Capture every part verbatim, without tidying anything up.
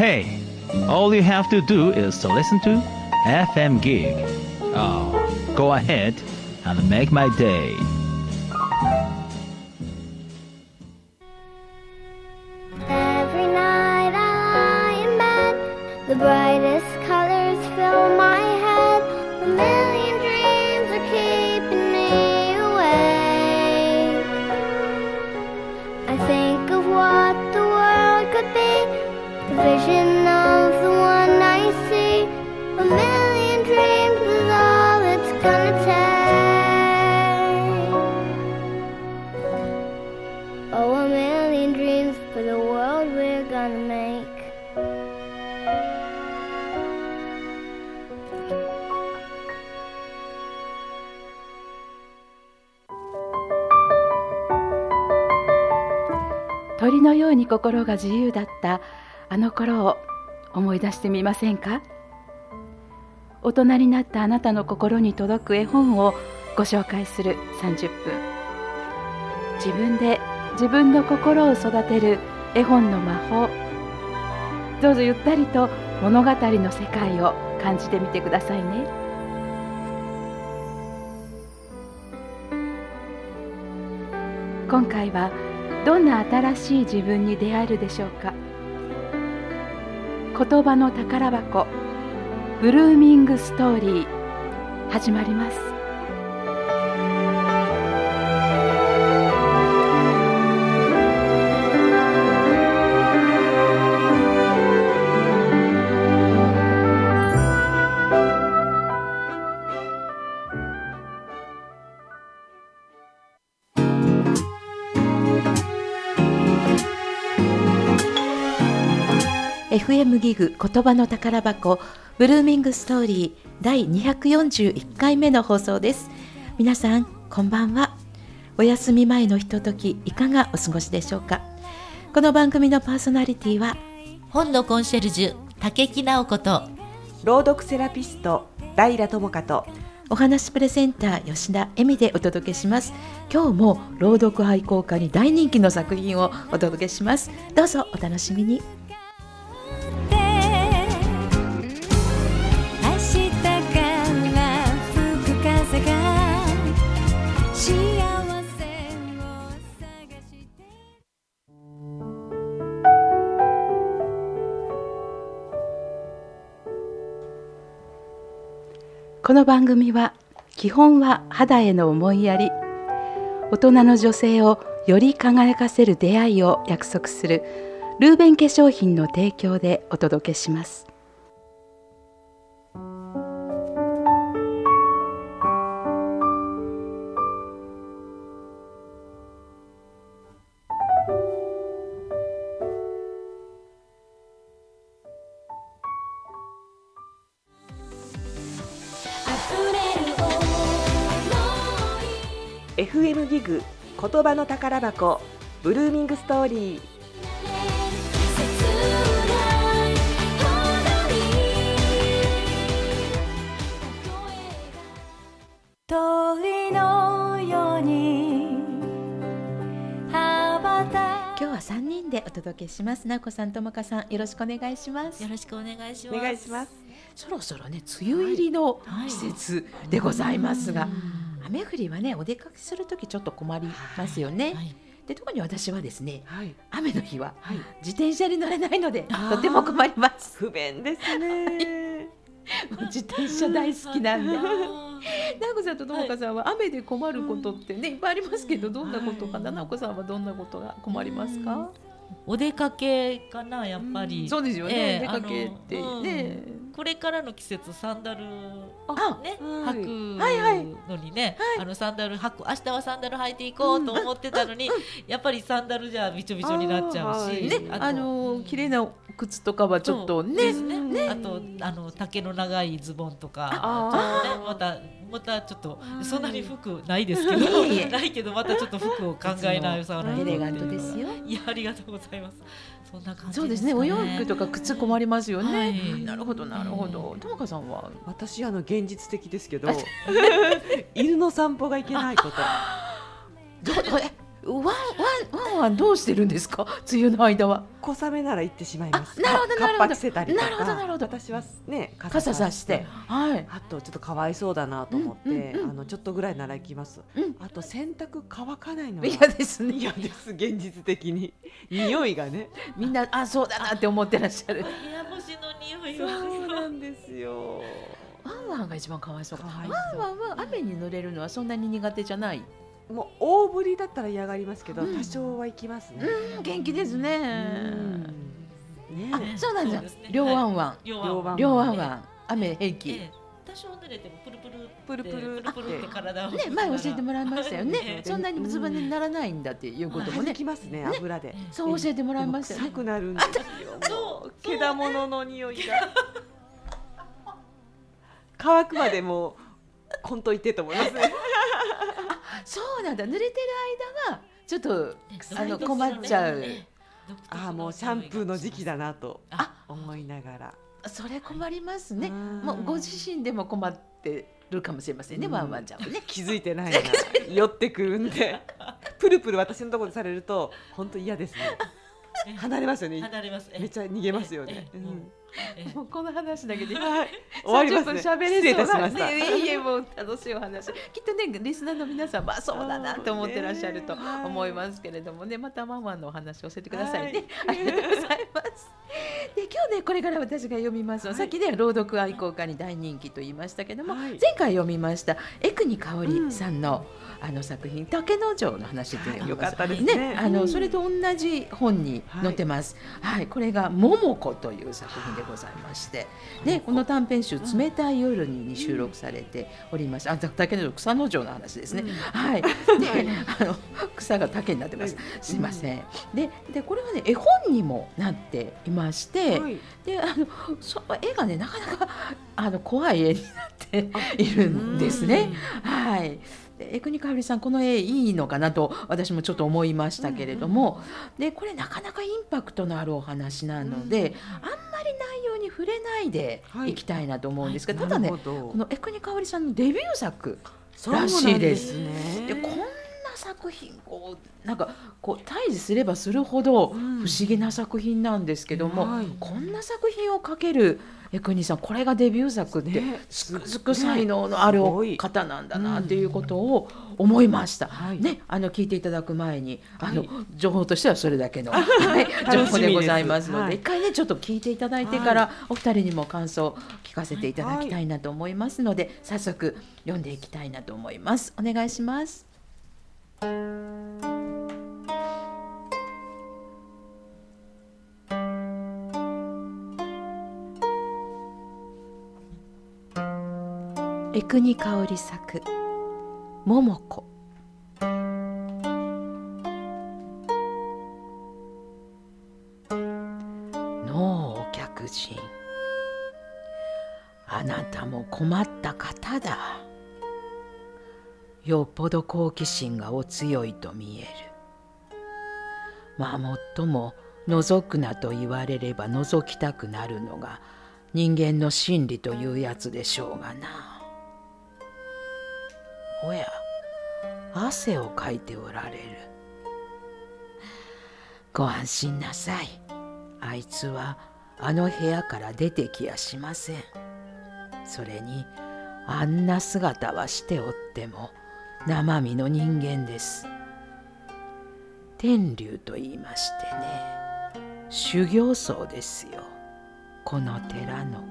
Hey, all you have to do is to listen to エフエム Gig. Oh, go ahead and make my day. Every night I lie in bed, the brightest colors fill my head. A million dreams are keeping me awake. I think of what the world could be, the vision of the one I see. A million dreams is all it's gonna take. Oh, a million dreams for the world we're gonna make. 鳥のように心が自由だったあの頃を思い出してみませんか？大人になったあなたの心に届く絵本をご紹介するさんじゅっぷん。自分で自分の心を育てる絵本の魔法。どうぞゆったりと物語の世界を感じてみてくださいね。今回はどんな新しい自分に出会えるでしょうか。言葉の宝箱、ブルーミングストーリー、始まります。エフエム ギグ言葉の宝箱ブルーミングストーリーだいにひゃくよんじゅういっかいめの放送です。皆さんこんばんは。お休み前のひとときいかがお過ごしでしょうか。この番組のパーソナリティは本のコンシェルジュ竹木直子と朗読セラピスト平智香とお話プレゼンター吉田恵美でお届けします。今日も朗読愛好家に大人気の作品をお届けします。どうぞお楽しみに。この番組は基本は肌への思いやり、大人の女性をより輝かせる出会いを約束するルーベン化粧品の提供でお届けします。 エフエム ギグ言葉の宝箱ブルーミングストーリー。 鳥のように羽ばた今日はさんにんでお届けします。直子さん、ともかさん、よろしくお願いします。 よろしくお願いします。 お願いします。 そろそろね、梅雨入りの季節でございますが、はいはい、雨降りはね、お出かけするときちょっと困りますよね、はいはい、で特に私はですね、はい、雨の日は、はい、自転車に乗れないのでとても困ります。 不便ですねもう自転車大好きなんで直子さんとともかさんは雨で困ることってね、いっぱいありますけど、どんなことかな、直子さんはどんなことが困りますか？ お出かけかな、やっぱり、 うん、そうですよね、えー、出かけってね、 うん、これからの季節サンダル、ね、履くのにね、はいはい、あのサンダル履く、明日はサンダル履いていこうと思ってたのに、うん、やっぱりサンダルじゃびちょびちょになっちゃうし、 ね、あの綺麗な靴とかはちょっと ね, ね, ねあとあの丈の長いズボンとか、あ、ね、またまたちょっとそんなに服ないですけどないけどまたちょっと服を考え直さないと。 エレガントですよ。 いや、ありがとうございます。そんな感じですかね。 そうですね、お洋服とか靴困りますよね、はい、なるほどなるほど。ともかさんは？ 私あの現実的ですけど犬の散歩がいけないこと。 どえワンワンワンワンどうしてるんですか、梅雨の間は。 小雨なら行ってしまいます。 なるほどなるほど。 カッパ着せたりとか。 なるほどなるほど。 私はね傘さして、はい。 あとちょっとかわいそうだなと思って、 うんうんうん、 あのちょっとぐらいなら行きます。うん、あと洗濯乾かないのが嫌ですね。 嫌です。現実的に匂いがね。 みんなあそうだなって思ってらっしゃる。 部屋干しの匂いは。 そうなんですよ。 ワンワンが一番かわいそうか。ワンワンは雨に濡れるのはそんなに苦手じゃない。 もう大降りだったら嫌がりますけど、うん、多少は行きますね。 うん、元気ですね。 ね、 あ、そうなんだ。両ワンワン、両ワンワン、雨平気。 多少濡れてもプルプルプルプルプルプルって体をね、前教えてもらいましたよね。そんなにずぶ濡れにならないんだっていうこともね。 きますね、油で。 そう教えてもらいましたよね。 臭くなるんですよ。毛玉物の匂いが乾くまでもこんといてと思いますね。 そうなんだ。濡れてる間はちょっとあの困っちゃう。 ああ、もうシャンプーの時期だなと思いながら。 それ困りますね。もうご自身でも困ってるかもしれませんね、ワンワンちゃんはね。 気づいてないな。寄ってくるんで、プルプル私のところでされると本当嫌ですね。離れますよね。 離れます。 めっちゃ逃げますよね。 もうこの話だけで、 はい、終わりますね。 喋れそう。 失礼いたしました。 ね、いえいえ、もう楽しいお話。きっとね、リスナーの皆さん、まあそうだなと思ってらっしゃると思いますけれどもね、またワンワンのお話を教えてくださいね。はい、ありがとうございます。で、今日ね、これから私が読みますの、はい、さっきね、朗読愛好家に大人気と言いましたけども、はい、前回読みました江国香織さんの、うん、あの作品竹之丞の話っていうのが、 よかったですね。 ね、あのそれと同じ本に載ってます。はい、はい、これが桃子という作品でございまして。でこの短編集「冷たい夜に」に収録されておりまして、あ、竹の草の城の話ですね、うん、はいであの草が竹になってます、すいません、うん、で, でこれはね絵本にもなっていまして、はい、であのそ絵がねなかなかあの怖い絵になっているんですね、はい。江国香織さん、この絵いいのかなと私もちょっと思いましたけれども、うん、でこれなかなかインパクトのあるお話なので、うん、あんまり内容に触れないでいきたいなと思うんですけど、はい、ただねこの江国香織さんのデビュー作らしいです。でこんな作品こうなんかこう対峙すればするほど不思議な作品なんですけども、うんはい、こんな作品を描ける江国さん、これがデビュー作ってつくづく才能のある方なんだなっていうことを思いました、うんね、あの聞いていただく前に、はい、あの情報としてはそれだけの、はい、情報でございますので、はい、一回ねちょっと聞いていただいてから、はい、お二人にも感想を聞かせていただきたいなと思いますので、はい、早速読んでいきたいなと思います。お願いします。江国香織作桃子。のうお客人、あなたも困った方だ。よっぽど好奇心がお強いと見える。まあもっとも覗くなと言われれば覗きたくなるのが人間の心理というやつでしょうがな。おや、汗をかいておられる。ご安心なさい。あいつはあの部屋から出てきやしません。それにあんな姿はしておっても生身の人間です。天竜と言いましてね、修行僧ですよ、この寺の。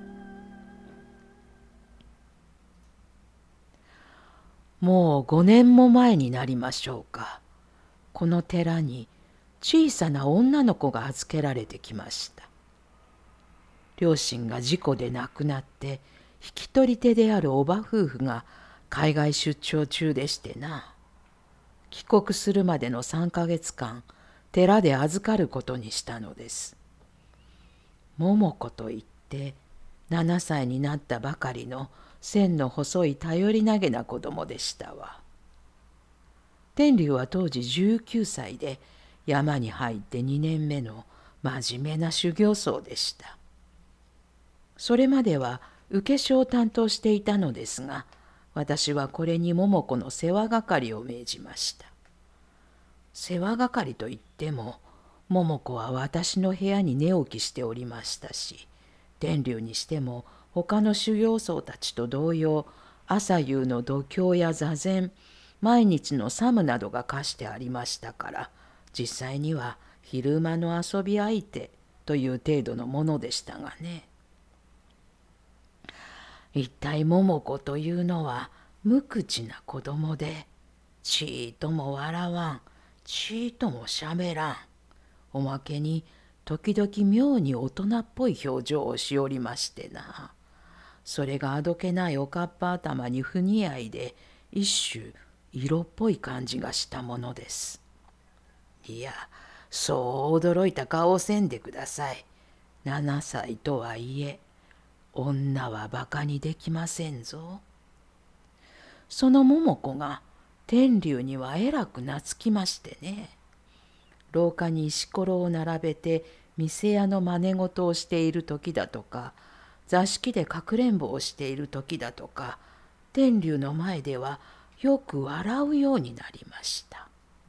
もうごねんも前になりましょうか。この寺に小さな女の子が預けられてきました。両親が事故で亡くなって引き取り手であるおば夫婦が海外出張中でしてな。帰国するまでのさんかげつかん寺で預かることにしたのです。桃子といってななさいになったばかりの線の細い頼りなげな子供でしたわ。天竜は当時じゅうきゅうさいで山に入ってにねんめの真面目な修行僧でした。それまでは受け所を担当していたのですが、私はこれに桃子の世話係を命じました。 世話係といっても、桃子は私の部屋に寝起きしておりましたし、天竜にしても他の修行僧たちと同様、朝夕の度胸や座禅、毎日の作務などが課してありましたから、実際には昼間の遊び相手という程度のものでしたがね。一体桃子というのは無口な子供で、ちーとも笑わん、ちーともしゃべらん。おまけに時々妙に大人っぽい表情をしおりましてな。それがあどけないおかっぱ頭に不似合いで、一種色っぽい感じがしたものです。いや、そう驚いた顔をせんでください。ななさいとはいえ、女はバカにできませんぞ。その桃子が天竜にはえらく懐きましてね。廊下に石ころを並べて店屋の真似事をしている時だとか、座敷でかくれんぼをしている時だとか、天竜の前ではよく笑うようになりました。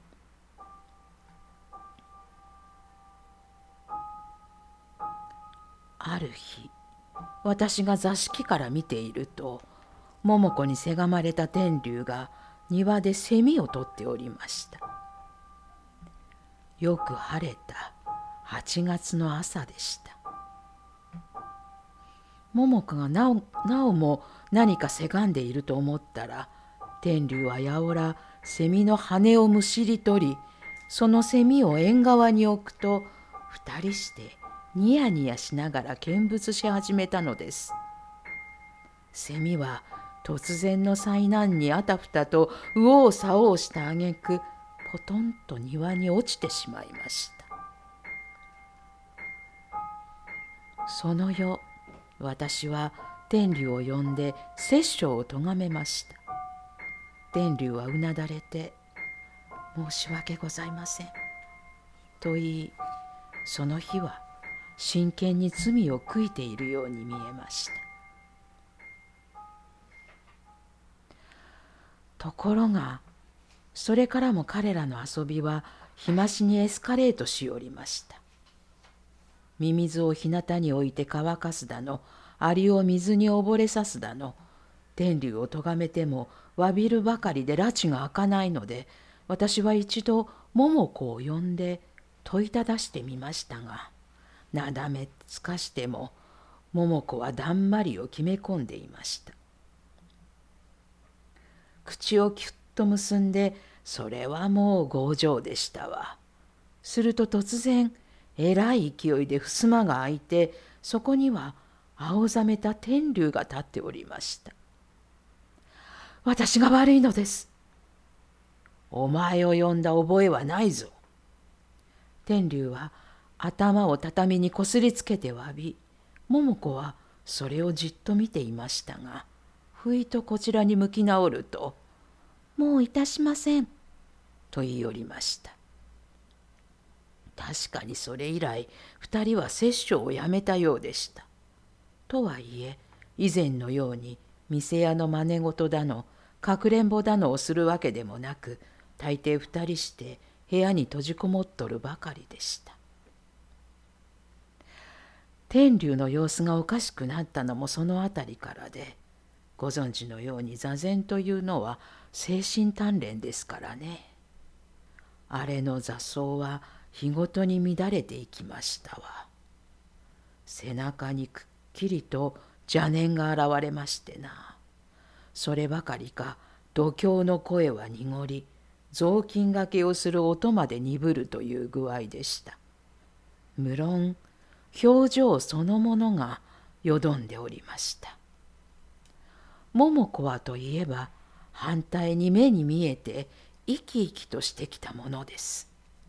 ある日、私が座敷から見ていると、桃子にせがまれた天竜が庭でセミを取っておりました。よく晴れたはちがつの朝でした。桃子がなお、なおも何かせがんでいると思ったら、天竜はやおらセミの羽をむしり取り、そのセミを縁側に置くと、二人してニヤニヤしながら見物し始めたのです。セミは突然の災難にあたふたと右往左往したあげく、ポトンと庭に落ちてしまいました。その夜、私は天竜を呼んで殺生をとがめました。天竜はうなだれて、申し訳ございませんと言い、その日は真剣に罪を悔いているように見えました。ところが、それからも彼らの遊びは日増しにエスカレートしおりました。ミミズを日向に置いて乾かすだの、アリを水に溺れさすだの、天竜をとがめてもわびるばかりで埒が明かないので、私は一度桃子を呼んで問いただしてみましたが、なだめつかしても桃子はだんまりを決め込んでいました。口をキュッと結んで、それはもう強情でしたわ。すると突然、えらい勢いで襖が開いて、そこには青ざめた天竜が立っておりました。私が悪いのです。お前を呼んだ覚えはないぞ。天竜は頭を畳にこすりつけて詫び、桃子はそれをじっと見ていましたが、ふいとこちらに向き直ると、もういたしませんと言いおりました。確かにそれ以来二人は殺生をやめたようでした。とはいえ以前のように店屋の真似事だのかくれんぼだのをするわけでもなく、大抵二人して部屋に閉じこもっとるばかりでした。天竜の様子がおかしくなったのもそのあたりからで、ご存知のように座禅というのは精神鍛錬ですからね。あれの座奏は日ごとに乱れていきましたわ。背中にくっきりと邪念が現れましてな。そればかりか度胸の声は濁り、雑巾がけをする音まで鈍るという具合でした。無論表情そのものがよどんでおりました。桃子はといえば反対に目に見えて生き生きとしてきたものです。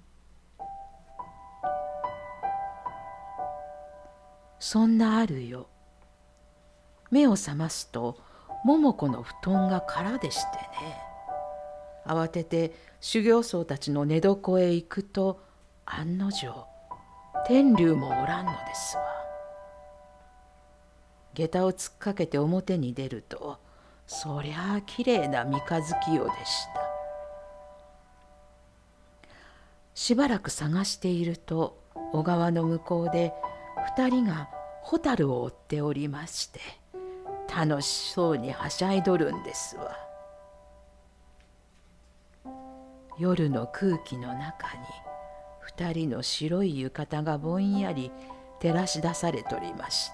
そんなある夜、目を覚ますと桃子の布団が空でしてね。慌てて修行僧たちの寝床へ行くと、案の定天竜もおらんのですわ。下駄を突っかけて表に出ると、そりゃあきれいな三日月夜でした。 しばらく探していると、小川の向こうで二人がホタルを追っておりまして、楽しそうにはしゃいどるんですわ。夜の空気の中に二人の白い浴衣がぼんやり照らし出されとりました。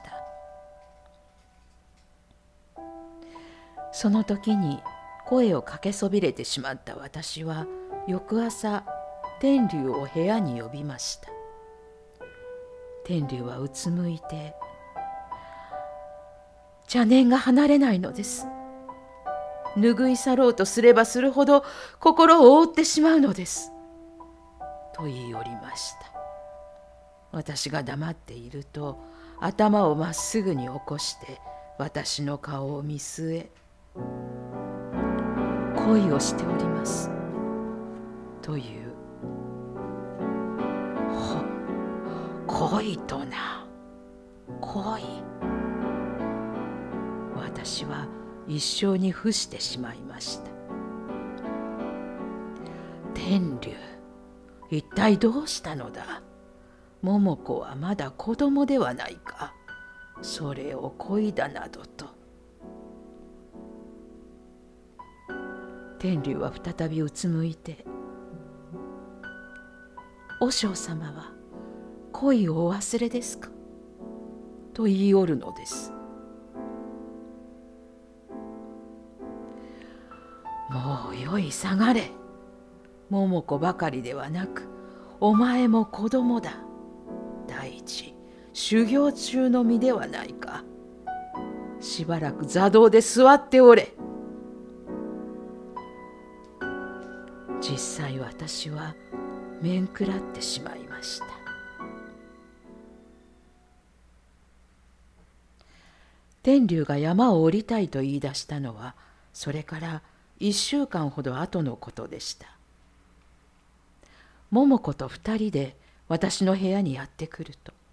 その時に声をかけそびれてしまった私は、翌朝天竜を部屋に呼びました。天竜はうつむいて、邪念が離れないのです。拭い去ろうとすればするほど心を覆ってしまうのです。と言いおりました。私が黙っていると、頭をまっすぐに起こして私の顔を見据え、恋をしておりますという。ほ、恋とな、恋。私は一生に伏してしまいました。天竜、一体どうしたのだ。桃子はまだ子供ではないか。それを恋だなどと。天竜は再びうつむいて、和尚様は恋をお忘れですかと言いおるのです。もうよい下がれ。桃子ばかりではなく、お前も子供だ。第一、修行中の身ではないか。しばらく座道で座っておれ。実際私は面食らってしまいました。天竜が山を降りたいと言い出したのは、それから一週間ほど後のことでした。桃子と二人で私の部屋にやってくると、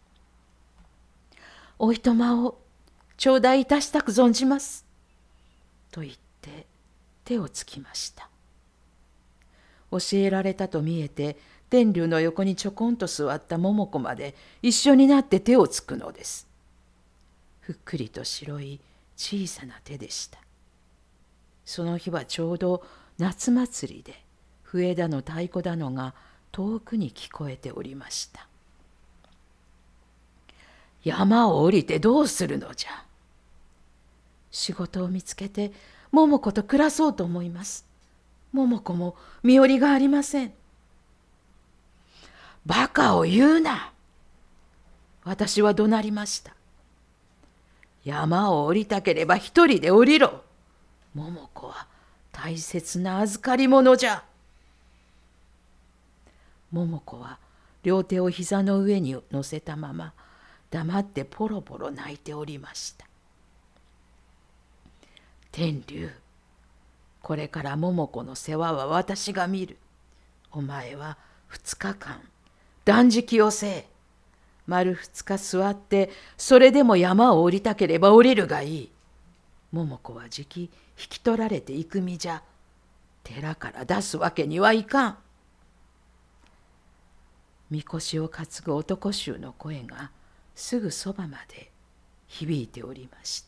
おいとまを頂戴いたしたく存じますと言って手をつきました。教えられたと見えて、天竜の横にちょこんと座った桃子まで一緒になって手をつくのです。ふっくりと白い小さな手でした。その日はちょうど夏祭りで、笛だの太鼓だのが遠くに聞こえておりました。山を降りてどうするのじゃ。仕事を見つけて桃子と暮らそうと思います。桃子も身寄りがありません。バカを言うな。私は怒鳴りました。山を降りたければ一人で降りろ。桃子は大切な預かり物じゃ。桃子は両手を膝の上に乗せたまま、黙ってポロポロ泣いておりました。天竜、これから桃子の世話は私が見る。お前は二日間断食をせえ。丸二日座って、それでも山を降りたければ降りるがいい。桃子はじき引き取られていく身じゃ。寺から出すわけにはいかん。みこしを担ぐ男衆の声がすぐそばまで響いておりました。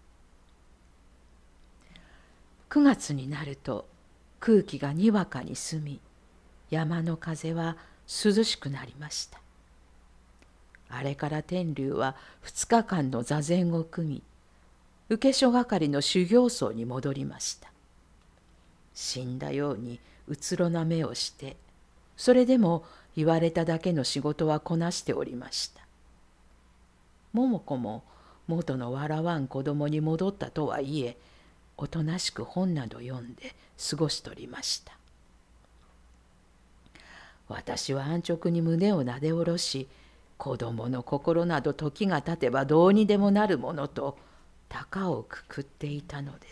くがつになると空気がにわかに澄み、山の風は涼しくなりました。あれから天竜は二日間の座禅を組み、請所係の修行僧に戻りました。死んだようにうつろな目をして、それでも言われただけの仕事はこなしておりました。桃子も元の笑わん子供に戻ったとはいえ、おとなしく本など読んで過ごしとりました。私は安直に胸をなで下ろし、子供の心など時が経てばどうにでもなるものと高をくくっていたのです。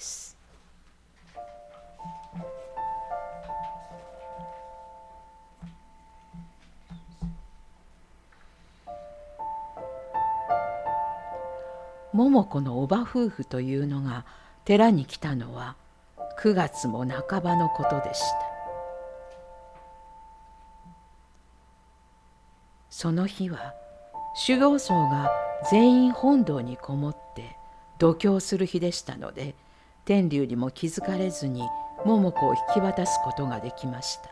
桃子の叔母夫婦というのが寺に来たのはくがつも半ばのことでした。 その日は修行僧が全員本堂にこもって度胸する日でしたので、天龍にも気づかれずに桃子を引き渡すことができました。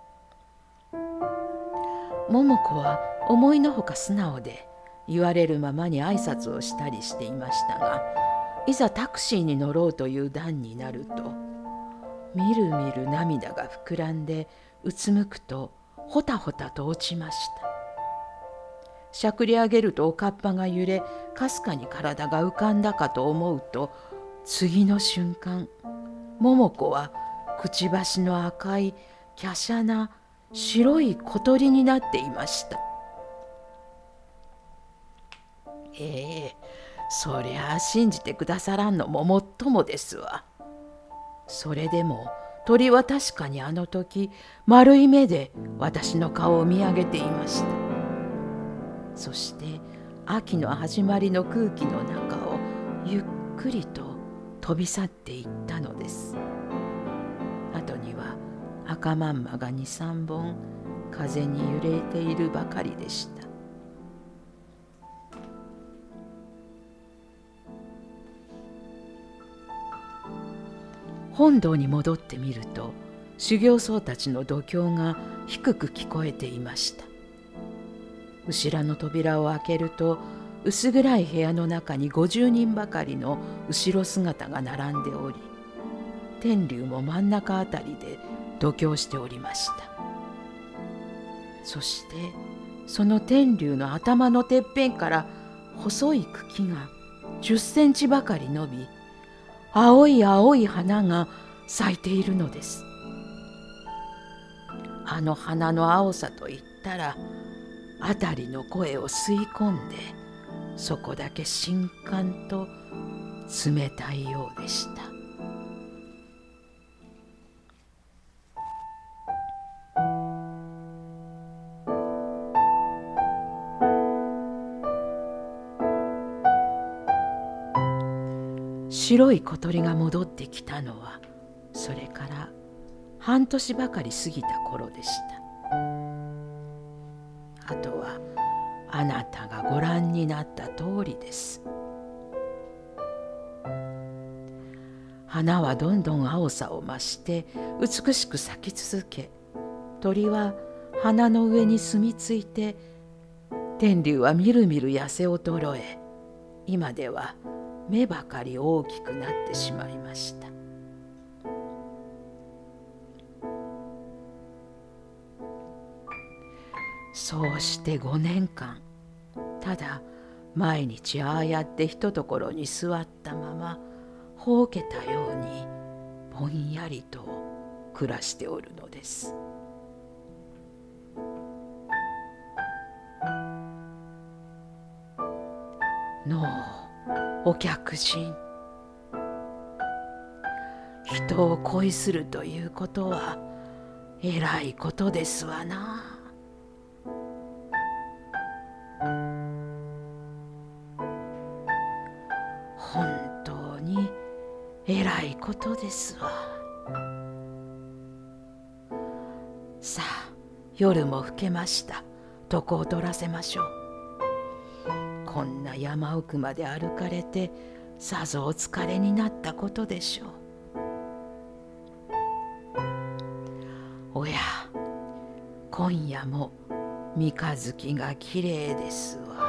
桃子は思いのほか素直で、言われるままに挨拶をしたりしていましたが、いざタクシーに乗ろうという段になると、みるみる涙が膨らんで、うつむくとほたほたと落ちました。しゃくり上げるとおかっぱが揺れ、かすかに体が浮かんだかと思うと、次の瞬間、桃子はくちばしの赤い華奢な白い小鳥になっていました。ええ、そりゃあ信じてくださらんのももっともですわ。それでも鳥は確かにあの時丸い目で私の顔を見上げていました。そして秋の始まりの空気の中をゆっくりと飛び去っていったのです。後には赤まんまが二三本風に揺れているばかりでした。本堂に戻ってみると、修行僧たちの度胸が低く聞こえていました。後ろの扉を開けると、薄暗い部屋の中にごじゅうにんばかりの後ろ姿が並んでおり、天龍も真ん中あたりで度胸しておりました。そしてその天龍の頭のてっぺんから細い茎がじゅっセンチばかり伸び、青い青い花が咲いているのです。あの花の青さといったら、あたりの声を吸い込んで、そこだけ深感と冷たいようでした。白い小鳥が戻ってきたのは、それから半年ばかり過ぎた頃でした。あとはあなたがご覧になった通りです。花はどんどん青さを増して美しく咲き続け、鳥は花の上に住み着いて、天龍はみるみる痩せ衰え、今では目ばかり大きくなってしまいました。そうしてごねんかん、ただ毎日ああやってひとところに座ったまま、ほうけたようにぼんやりと暮らしておるのです。のうお客人、人を恋するということはえらいことですわな。本当にえらいことですわ。さあ、夜も更けました。床を取らせましょう。こんな山奥まで歩かれて、さぞお疲れになったことでしょう。おや、今夜も三日月がきれいですわ。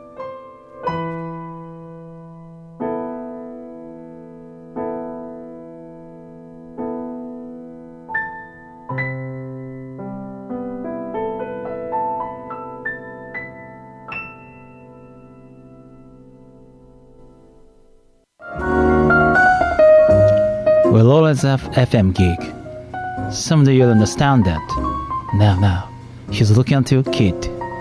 We'll always have F M gig. Someday you'll understand that. Now, now, he's looking at your kid.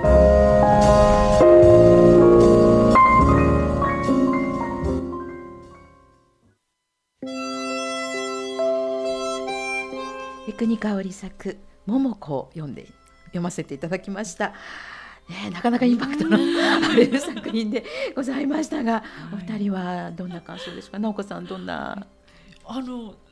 Ekunika 国香織作「桃子」を読んで読ませていただきました。ね、なかなかインパクトのある作品でございましたが、お二人はどんな感想ですか。直子さん、どんな。 あの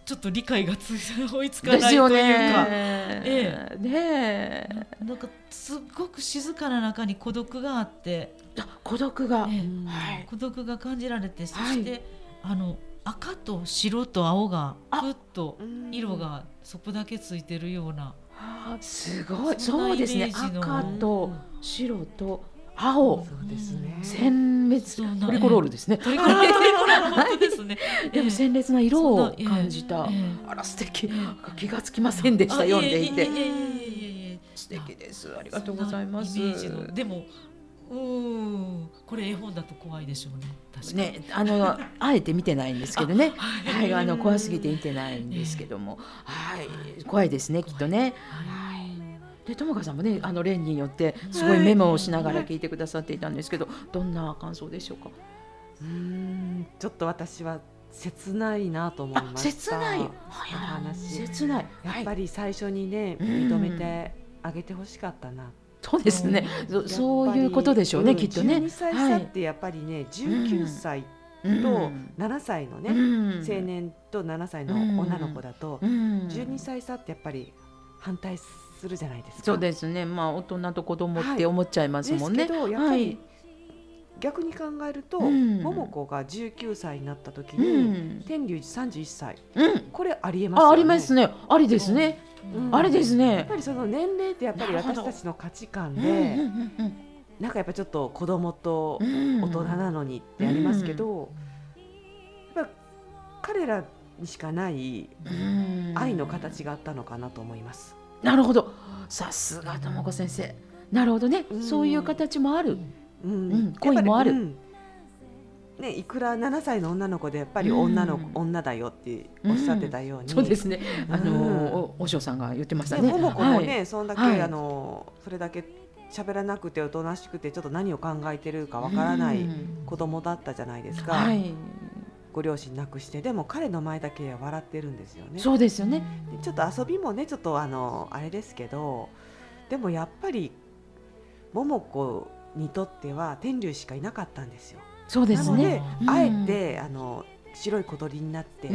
ちょっと理解がつ追いつかないというか、 ですよね。 ええ、 ねえ、 ななんかすっごく静かな中に孤独があって、 あ、孤独が、 ええ、 はい、 孤独が感じられて、そはい、 してあの赤と白と青があふっと色がそこだけついてるような、 あ、すごい、 そんなそうですね、 イメージの赤と白と青、 そうですね。 鮮烈そんなトリコロールですね。 トリコロールトリコロール本当ですね。 でも鮮烈な色を感じた。 ええええあら、素敵。気がつきませんでした。読んでいてあいえいえいえいえいえいえ、 素敵です。ありがとうございます。 そんなイメージのでも、うーん、これ絵本だと怖いでしょうね。確かにね、あのあえて見てないんですけどね。はい、あの怖すぎて見てないんですけども、はい、怖いですね、きっとね。はい。で、友香さんもね、あの例によってすごいメモをしながら聞いてくださっていたんですけど、どんな感想でしょうか。 うーん、ちょっと私は切ないなと思いました。 切ない。 お話。 切ない。 やっぱり最初にね、 うん認めてあげてほしかったな。 そうですね。そそういうことでしょうね、きっとね。 じゅうにさい差ってやっぱりね、じゅうきゅうさいとななさいのね、青年とななさいの女の子だと、じゅうにさい差ってやっぱり反対するじゃないですか。 そうですね。まあ大人と子供って思っちゃいますもんね。 ですけどやっぱり逆に考えると、桃子がじゅうきゅうさいになった時に天龍寺さんじゅういっさい、これありえますよね。 あ、ありますね。ありですね。あれですね。 やっぱりその年齢ってやっぱり私たちの価値観で、なんかやっぱちょっと子供と大人なのにってありますけど、やっぱ彼らにしかない愛の形があったのかなと思います。 なるほど。さすが智子先生。なるほどね。そういう形もある。うん、恋もある。 ね、いくらななさいの女の子でやっぱり女の、うん、女だよっておっしゃってたように、 うん、そうですね。あのお嬢さんが言ってましたね。 桃子もね、はい、そんだけ、 はい、 あのそれだけ喋らなくておとなしくてちょっと何を考えてるかわからない子供だったじゃないですか。はい、ご両親亡くして、でも彼の前だけは笑ってるんですよね。 そうですよね。 でちょっと遊びもね、ちょっとあのあれですけど、でもやっぱり桃子にとっては天龍しかいなかったんですよ。 そうですね。 なので、うん、あえてあの白い小鳥になって、うん、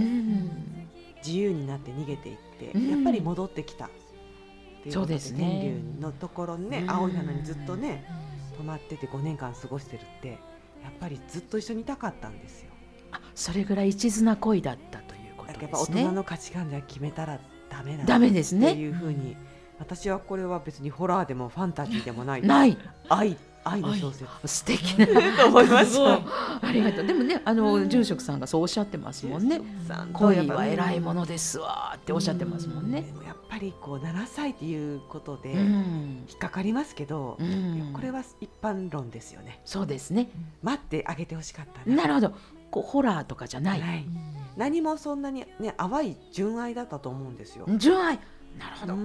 自由になって逃げていって、うん、やっぱり戻ってきたっていうことで、天龍のところにね、うん、青い花にずっとね泊まっててごねんかん過ごしてるって、やっぱりずっと一緒にいたかったんですよ。 あ、それぐらい一途な恋だったということですね。 やっぱ大人の価値観で決めたらダメだダメですねっていうふうに、私はこれは別にホラーでもファンタジーでもないない愛愛の小説、 素敵なと思いました。 ありがとう。でもね、あの住職さんがそうおっしゃってますもんね。恋は偉いものですわっておっしゃってますもんね。 でもやっぱりこうななさいっていうことで引っかかりますけど、うん、これは一般論ですよね。 そうですね。 待ってあげてほしかったね。 なるほど。こうホラーとかじゃない。はい、 何もそんなにね、淡い純愛だったと思うんですよ。 純愛。なるほど。 うん、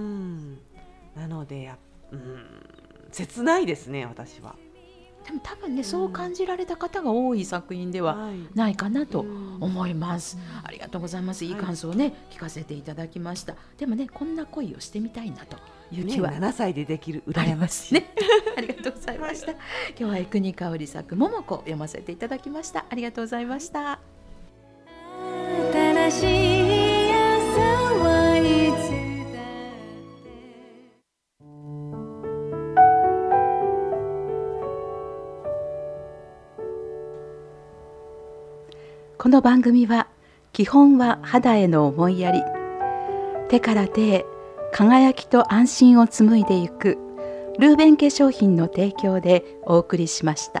なのでや、うん、切ないですね、私は。 でも多分ね、そう感じられた方が多い作品ではないかなと思います。ありがとうございます。いい感想をね、はい、聞かせていただきました。でもね、こんな恋をしてみたいなという気は、 ね、ななさいでできる羨ましいね。ありがとうございました。はい、今日は江国香織作桃子を読ませていただきました。ありがとうございました。新しい朝はいつこの番組は基本は肌への思いやり、手から手へ輝きと安心を紡いでいくルーベン化粧品の提供でお送りしました。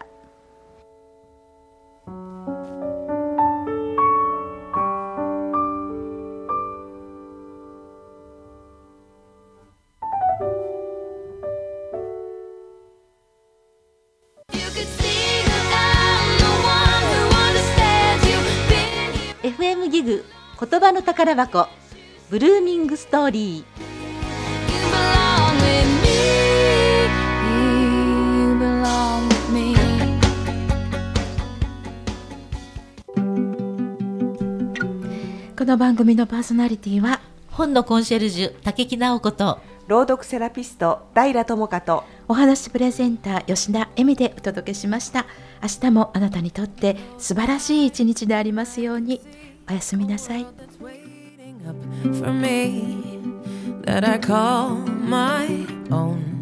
エフエム ギグ言葉の宝箱ブルーミングストーリー。 この番組のパーソナリティは本のコンシェルジュ竹木直子と朗読セラピスト平智香とお話プレゼンター吉田恵美でお届けしました。明日もあなたにとって素晴らしい一日でありますように。おやすみなさい。 For me that I call my own.